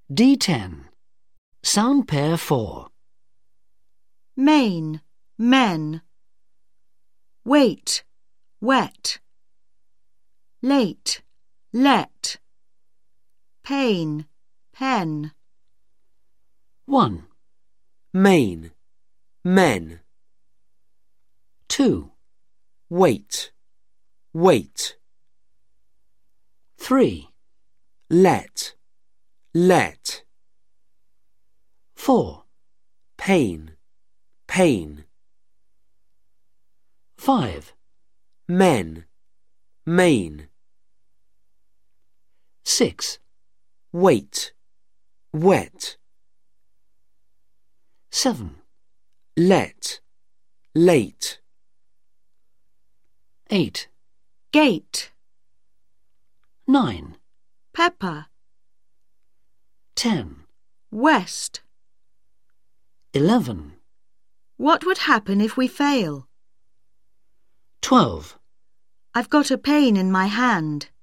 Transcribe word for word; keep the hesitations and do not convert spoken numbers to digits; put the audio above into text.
D ten. Sound pair four. Main, men. Wait, wet. Late, let. Pain, pen. one. Main, men. two. Wait, wait. three. Let, let. four. Pain, pain. five. Men, main. six. Wait, wet. seven. Let, late. eight. Gate, nine. pepper. ten. West. eleven. What would happen if we fail? twelve. I've got a pain in my hand.